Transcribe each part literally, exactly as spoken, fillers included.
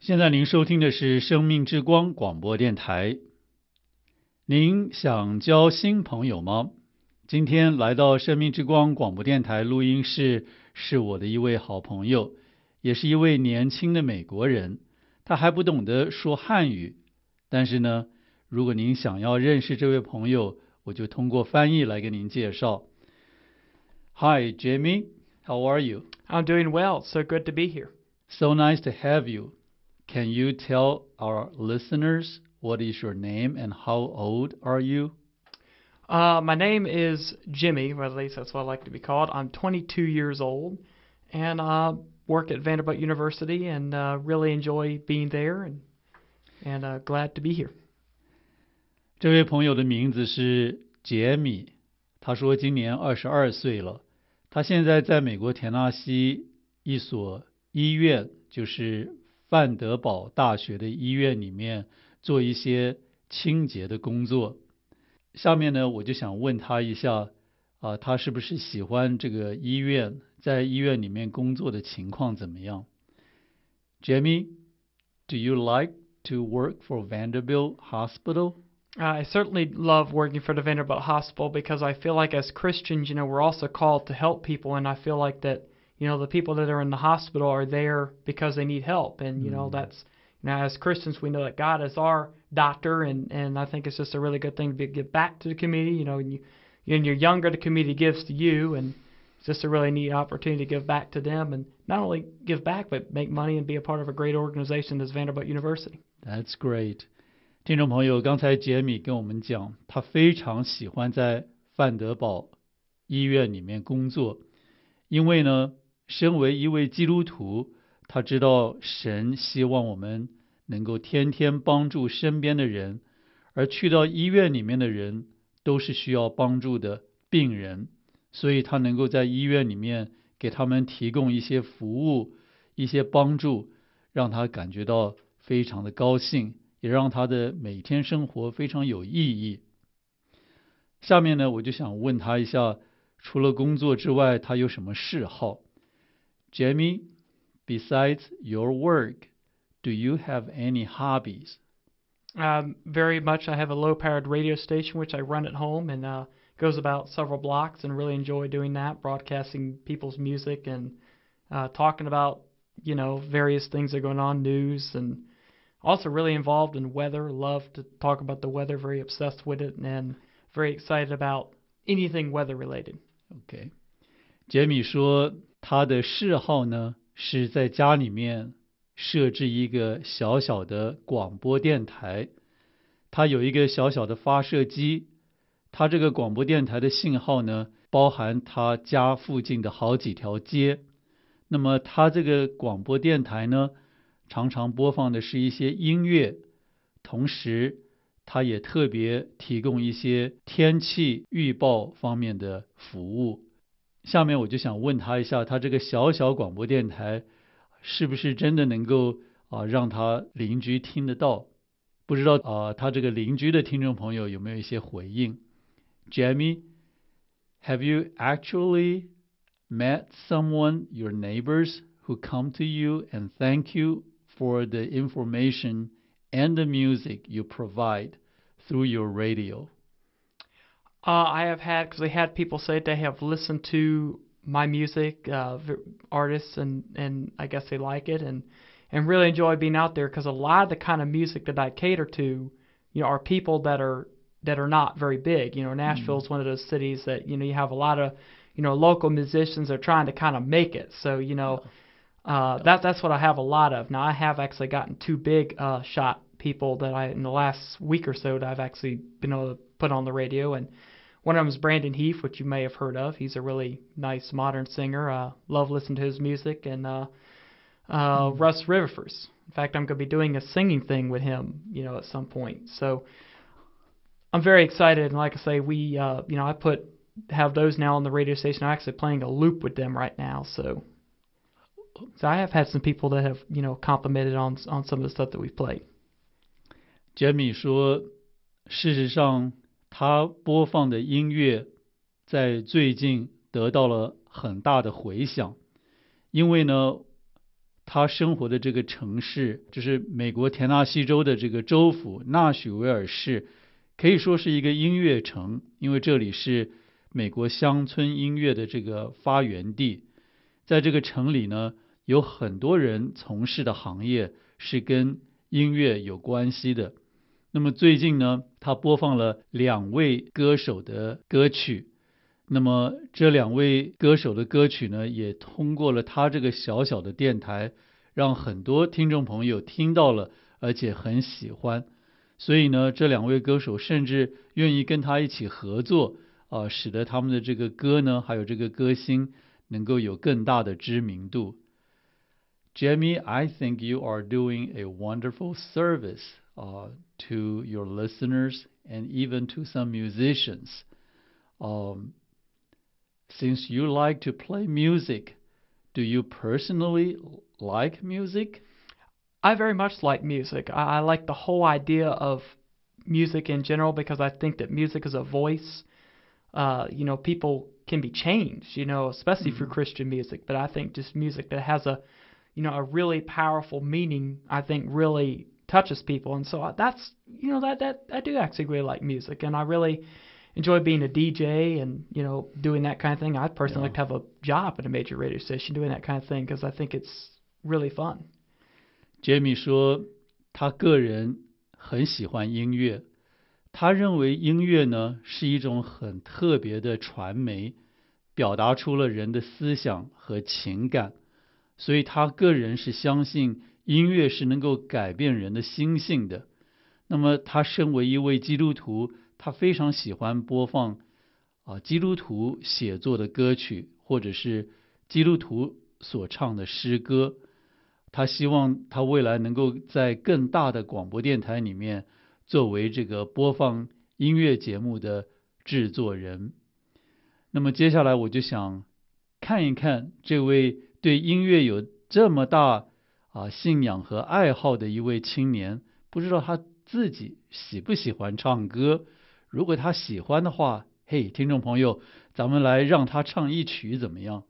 现在您收听的是生命之光广播电台。您想交新朋友吗？今天来到生命之光广播电台录音室是我的一位好朋友，也是一位年轻的美国人。他还不懂得说汉语，但是呢，如果您想要认识这位朋友，我就通过翻译来给您介绍。Hi, Jamie. How are you? I'm doing well. So good to be here. So nice to have you. Can you tell our listeners what is your name and how old are you? Uh, my name is Jimmy, or at least that's what I like to be called. I'm twenty-two years old, and I uh, work at Vanderbilt University, and uh, really enjoy being there, and and uh, glad to be here. 这位朋友的名字是杰米，他说今年二十二岁了。他现在在美国田纳西一所医院，就是范德堡大学的医院里面做一些清洁的工作。下面呢，我就想问他一下，啊，他是不是喜欢这个医院，在医院里面工作的情况怎么样 ？Jamie, do you like to work for Vanderbilt Hospital? I certainly love working for the Vanderbilt Hospital because I feel like as Christians, you know, we're also called to help people, and I feel like that, you know, the people that are in the hospital are there because they need help, and you know, that's, you know, as Christians we know that God is our doctor, and and I think it's just a really good thing to be, give back to the community. You know, and you, when you're younger, the community gives to you, and it's just a really neat opportunity to give back to them, and not only give back but make money and be a part of a great organization as Vanderbilt University. That's great. 听众朋友，刚才杰米跟我们讲，他非常喜欢在范德堡医院里面工作，因为呢，身为一位基督徒，他知道神希望我们能够天天帮助身边的人，而去到医院里面的人都是需要帮助的病人，所以他能够在医院里面给他们提供一些服务、一些帮助，让他感觉到非常的高兴，也让他的每天生活非常有意义。下面呢，我就想问他一下，除了工作之外，他有什么嗜好 ？Jamie, besides your work, do you have any hobbies? Um, very much. I have a low-powered radio station which I run at home, and uh, goes about several blocks, and really enjoy doing that, broadcasting people's music and uh, talking about, you know, various things that are going on, news, and also really involved in weather. Love to talk about the weather. Very obsessed with it, and very excited about anything weather related. OK， 杰米说他的嗜好呢是在家里面设置一个小小的广播电台，他有一个小小的发射机，他这个广播电台的信号呢包含他家附近的好几条街，那么他这个广播电台呢常常播放的是一些音乐，同时他也特别提供一些天气预报方面的服务。下面我就想问他一下，他这个小小广播电台是不是真的能够啊让他邻居听得到？不知道啊他这个邻居的听众朋友有没有一些回应 ？Jamie, have you actually met someone, your neighbors, who come to you and thank you for the information and the music you provide through your radio? Uh, I have had, because they had people say they have listened to my music, uh, artists, and, and I guess they like it, and, and really enjoy being out there, because a lot of the kind of music that I cater to, you know, are people that are that are not very big. You know, Nashville is mm. one of those cities that, you know, you have a lot of, you know, local musicians that are trying to kind of make it. So, you know, uh, that that's what I have a lot of. Now, I have actually gotten two big uh, shot people that I, in the last week or so, that I've actually been able to put on the radio, and one of them is Brandon Heath, which you may have heard of. He's a really nice modern singer. Uh, love listening to his music. And uh, uh, mm-hmm. Russ Rivers. In fact, I'm going to be doing a singing thing with him, you know, at some point. So I'm very excited. And like I say, we, uh, you know, I put have those now on the radio station. I'm actually playing a loop with them right now. So, so I have had some people that have, you know, complimented on on some of the stuff that we've played. Jamie 说，事实上，他播放的音乐在最近得到了很大的回响，因为呢， 他生活的这个城市，就是美国田纳西州的这个州府纳许维尔市，可以说是一个音乐城，因为这里是美国乡村音乐的这个发源地。在这个城里呢，有很多人从事的行业是跟音乐有关系的。那么最近呢，他播放了两位歌手的歌曲，那么这两位歌手的歌曲呢，也通过了他这个小小的电台，让很多听众朋友听到了，而且很喜欢。所以呢，这两位歌手甚至愿意跟他一起合作，啊、呃，使得他们的这个歌呢，还有这个歌星能够有更大的知名度。Jamie, I think you are doing a wonderful service uh, to your listeners and even to some musicians. Um, since you like to play music, do you personally like music? I very much like music. I, I like the whole idea of music in general because I think that music is a voice. Uh, you know, people can be changed, you know, especially mm-hmm. through Christian music. But I think just music that has a, you know, a really powerful meaning, I think really touches people. And so that's, you know, that, that I do actually really like music. And I really enjoy being a D J and, you know, doing that kind of thing. I'd personally yeah. like to have a job at a major radio station doing that kind of thing because I think it's really fun. Jamie 说他个人很喜欢音乐，他认为音乐呢是一种很特别的传媒，表达出了人的思想和情感，所以他个人是相信音乐是能够改变人的心性的。那么他身为一位基督徒，他非常喜欢播放啊基督徒写作的歌曲，或者是基督徒所唱的诗歌。他希望他未来能够在更大的广播电台里面作为这个播放音乐节目的制作人。那么接下来我就想看一看这位对音乐有这么大啊信仰和爱好的一位青年，不知道他自己喜不喜欢唱歌。如果他喜欢的话，嘿，听众朋友，咱们来让他唱一曲怎么样？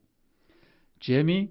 Jamie,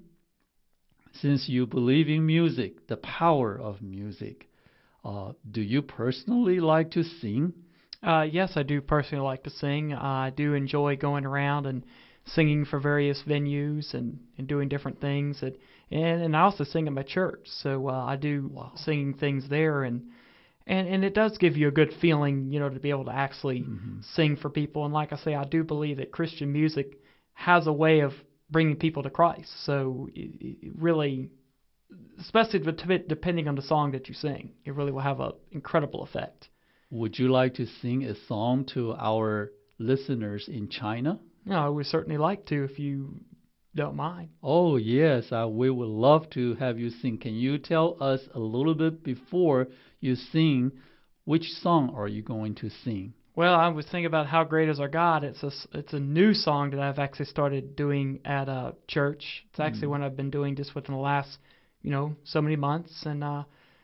since you believe in music, the power of music, uh, do you personally like to sing? Uh, yes, I do personally like to sing. Uh, I do enjoy going around and singing for various venues and, and doing different things. And, and, and I also sing at my church, so uh, I do wow. singing things there. And, and, and it does give you a good feeling, you know, to be able to actually mm-hmm. sing for people. And like I say, I do believe that Christian music has a way of bringing people to Christ. So it, it really, especially depending on the song that you sing, it really will have an incredible effect. Would you like to sing a song to our listeners in China? No, I would certainly like to if you don't mind. Oh, yes, uh, we would love to have you sing. Can you tell us a little bit before you sing, which song are you going to sing? Well, I was thinking about How Great Is Our God. It's a, it's a new song that I've actually started doing at a church. It's actually mm. one I've been doing just within the last, you know, so many months. And uh,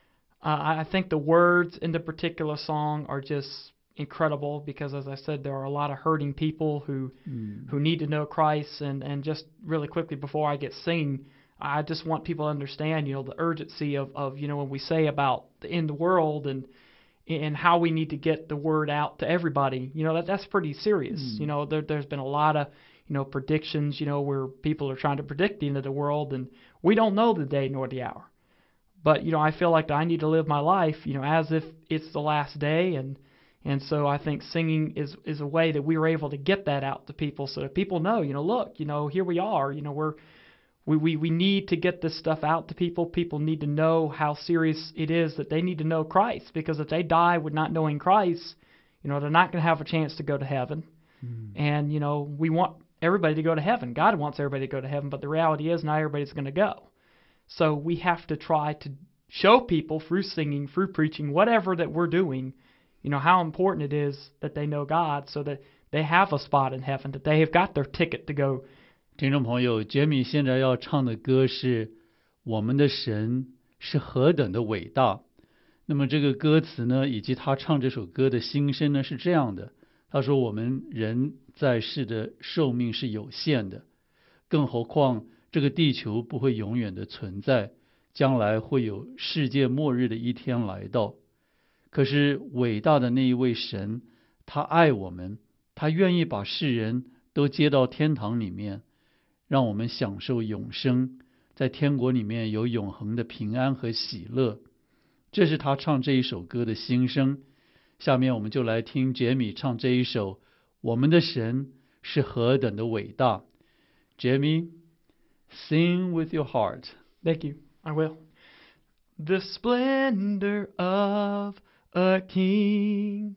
uh, I think the words in the particular song are just incredible because, as I said, there are a lot of hurting people who mm. who need to know Christ. And, and just really quickly before I get singing, I just want people to understand, you know, the urgency of, of you know, when we say about the end of the world and and how we need to get the word out to everybody, you know, that that's pretty serious. Mm. You know, there, there's been a lot of, you know, predictions, you know, where people are trying to predict the end of the world, and we don't know the day nor the hour. But, you know, I feel like I need to live my life, you know, as if it's the last day, and and so I think singing is is a way that we are able to get that out to people so that people know, you know, look, you know, here we are, you know, we're We, we we need to get this stuff out to people. People need to know how serious it is that they need to know Christ, because if they die with not knowing Christ, you know, they're not going to have a chance to go to heaven. Mm. And, you know, we want everybody to go to heaven. God wants everybody to go to heaven, but the reality is not everybody's going to go. So we have to try to show people through singing, through preaching, whatever that we're doing, you know, how important it is that they know God so that they have a spot in heaven, that they have got their ticket to go. 听众朋友，杰米现在要唱的歌是我们的神是何等的伟大。那么这个歌词呢，以及他唱这首歌的心声呢，是这样的。他说我们人在世的寿命是有限的，更何况这个地球不会永远的存在， 将来会有世界末日的一天来到。可是伟大的那一位神，他爱我们，他愿意把世人都接到天堂里面，让我们享受永生，在天国里面有永恒的平安和喜乐。这是他唱这一首歌的心声。下面我们就来听杰米唱这一首《我们的神是何等的伟大》。Jamie, sing with your heart. Thank you. I will. The splendor of a king,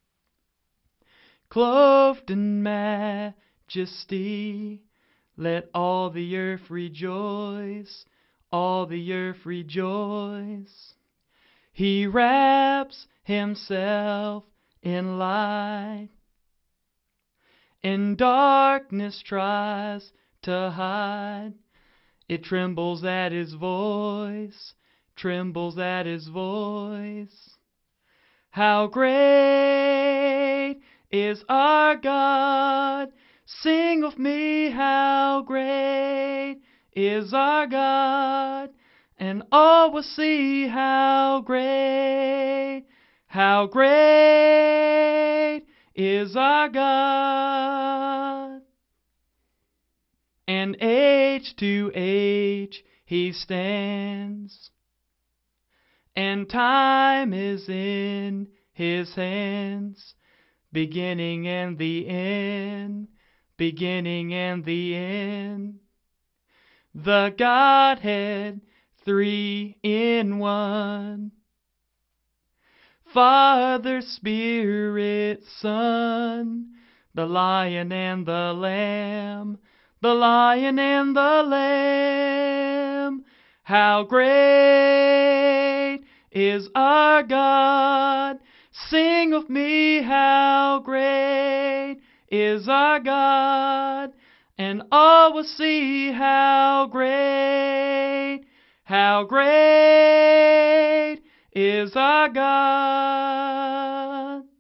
clothed in majesty, let all the earth rejoice, all the earth rejoice. He wraps himself in light, and darkness tries to hide. It trembles at his voice, trembles at his voice. How great is our God! Sing with me, how great is our God! And all will see how great, how great is our God. And age to age he stands, and time is in his hands, beginning and the end, beginning and the end. The Godhead, three in one, Father, Spirit, Son, the Lion and the Lamb, the Lion and the Lamb. How great is our God! Sing with me, how great is our God! And all will see how great, how great is our God.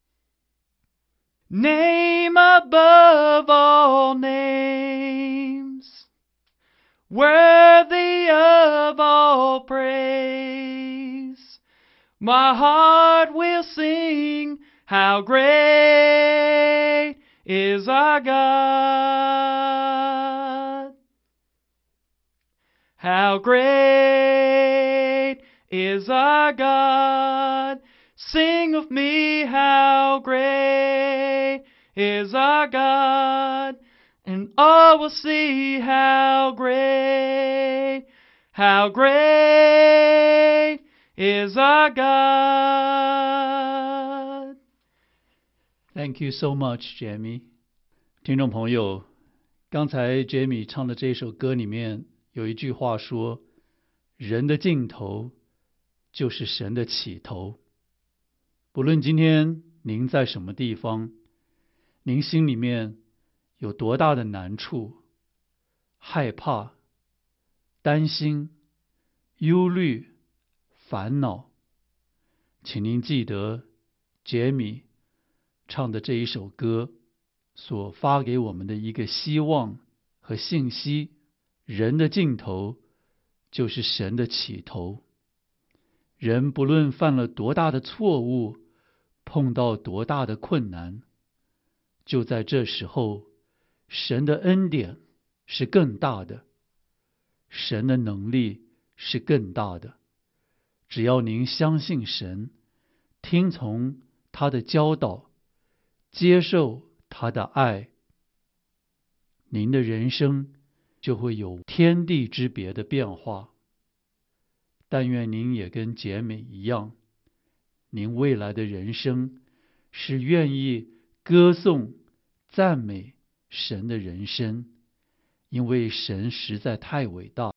Name above all names, worthy of all praise. My heart will sing, how great is our God. How great is our God. Sing with me, how great is our God. And all will see how great, how great is our God. Thank you so much, Jamie. 听众朋友，刚才 Jamie 唱的这首歌里面有一句话说，人的尽头就是神的起头。不论今天您在什么地方，您心里面有多大的难处、害怕、担心、忧虑、烦恼，请您记得杰米唱的这一首歌所发给我们的一个希望和信息：人的尽头就是神的起头。人不论犯了多大的错误，碰到多大的困难，就在这时候，神的恩典是更大的，神的能力是更大的。只要您相信神，听从他的教导，接受他的爱，您的人生就会有天地之别的变化。但愿您也跟杰美一样，您未来的人生是愿意歌颂、赞美神的人生，因为神实在太伟大